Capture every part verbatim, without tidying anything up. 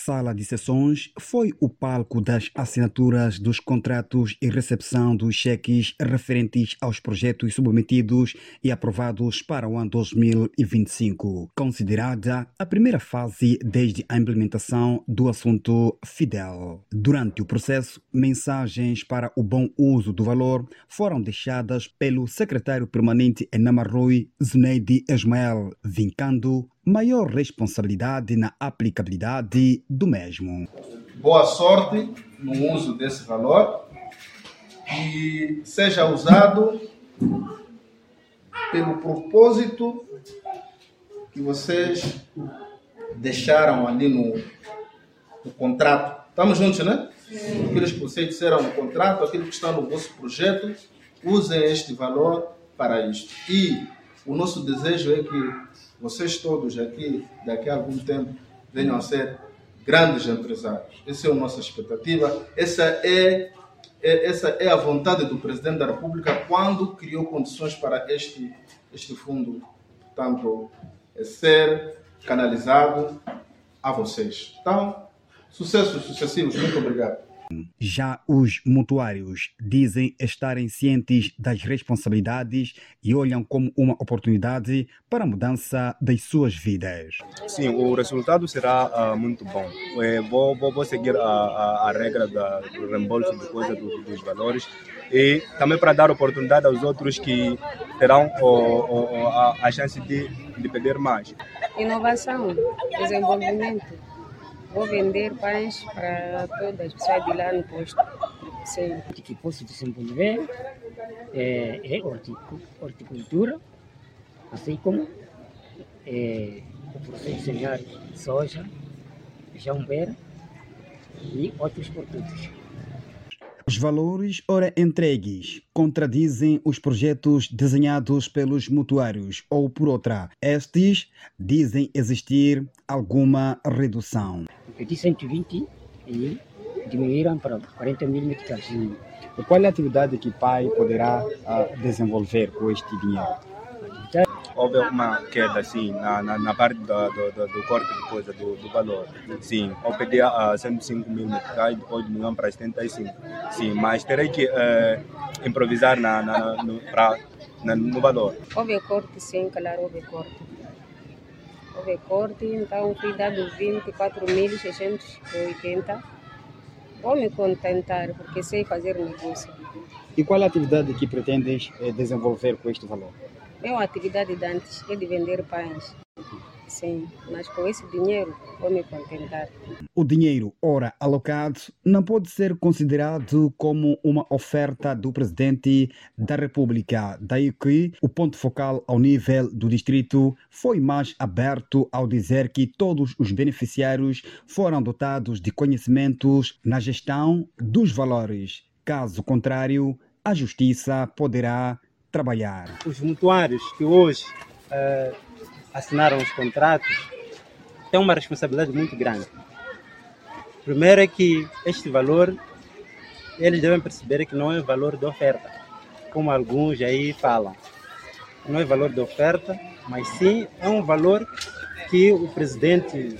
sala de sessões foi o palco das assinaturas dos contratos e recepção dos cheques referentes aos projetos submetidos e aprovados para o ano dois mil e vinte e cinco, considerada a primeira fase desde a implementação do assunto Fidel. Durante o processo, mensagens para o bom uso do valor foram deixadas pelo secretário permanente em Namarrui, Zuneidi Ismael, vincando maior responsabilidade na aplicabilidade do mesmo. Boa sorte no uso desse valor e seja usado pelo propósito que vocês deixaram ali no, no contrato. Estamos juntos, né? Sim. Aqueles que vocês disseram no contrato, aquilo que está no vosso projeto, usem este valor para isto. E o nosso desejo é que vocês todos aqui, daqui a algum tempo, venham a ser grandes empresários. Essa é a nossa expectativa. Essa é, é, essa é a vontade do Presidente da República quando criou condições para este, este fundo, portanto, é ser canalizado a vocês. Então, sucessos sucessivos. Muito obrigado. Já os mutuários dizem estarem cientes das responsabilidades e olham como uma oportunidade para a mudança das suas vidas. Sim, o resultado será uh, muito bom. É, vou, vou, vou seguir a, a, a regra da, do reembolso de coisa do, dos valores e também para dar oportunidade aos outros que terão o, o, a, a chance de, de pedir mais. Inovação, desenvolvimento. Vou vender pães para todas as pessoas de lá no posto. Sim. O que posso desenvolver é, é horticultura, assim como é, o processo de semear soja, jambeira e outros produtos. Os valores ora entregues contradizem os projetos desenhados pelos mutuários ou, por outra, estes dizem existir alguma redução. De cento e vinte e diminuíram para quarenta mil meticais. E qual é a atividade que o pai poderá uh, desenvolver com este dinheiro? Houve uma queda assim, na, na, na parte do, do, do corte de coisa, do, do valor. Sim, eu pedi a cento e cinco mil meticais, depois diminuíram para setenta e cinco. Sim, mas terei que uh, improvisar na, na, no, pra, na, no valor. Houve corte, sim, claro, houve corte. Houve corte, então fui dado vinte e quatro mil seiscentos e oitenta. Vou me contentar, porque sei fazer negócio. E qual é a atividade que pretendes eh, desenvolver com este valor? Minha atividade de antes é de vender pães. Sim, mas com esse dinheiro vou me contentar. O dinheiro, ora alocado, não pode ser considerado como uma oferta do Presidente da República. Daí que o ponto focal ao nível do distrito foi mais aberto ao dizer que todos os beneficiários foram dotados de conhecimentos na gestão dos valores. Caso contrário, a Justiça poderá trabalhar. Os mutuários que hoje uh, assinaram os contratos têm uma responsabilidade muito grande. Primeiro é que este valor, eles devem perceber que não é valor de oferta, como alguns aí falam. Não é valor de oferta, mas sim é um valor que o Presidente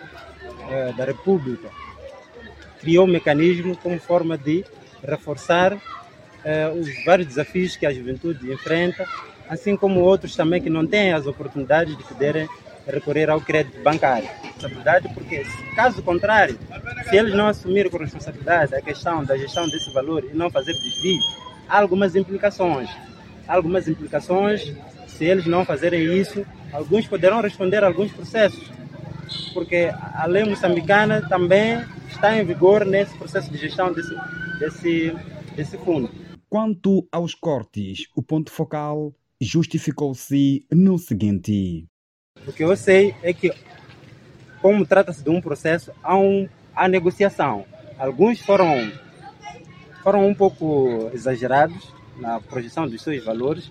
uh, da República criou um mecanismo como forma de reforçar Uh, os vários desafios que a juventude enfrenta, assim como outros também que não têm as oportunidades de poderem recorrer ao crédito bancário. Responsabilidade porque, caso contrário, se eles não assumirem com responsabilidade a questão da gestão desse valor e não fazer desvio, há algumas implicações. Há algumas implicações, se eles não fazerem isso, alguns poderão responder a alguns processos, porque a lei moçambicana também está em vigor nesse processo de gestão desse, desse, desse fundo. Quanto aos cortes, o ponto focal justificou-se no seguinte. O que eu sei é que, como trata-se de um processo, há, um, há negociação. Alguns foram, foram um pouco exagerados na projeção dos seus valores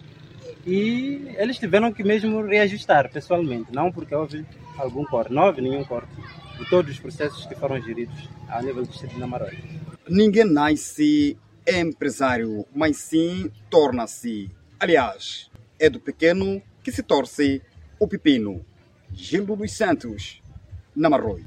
e eles tiveram que mesmo reajustar pessoalmente, não porque houve algum corte. Não houve nenhum corte de todos os processos que foram geridos ao nível do distrito de Namarrui. Ninguém nasce empresário, mas sim torna-se. Aliás, é do pequeno que se torce o pepino. Gildo dos Santos, Namarrui.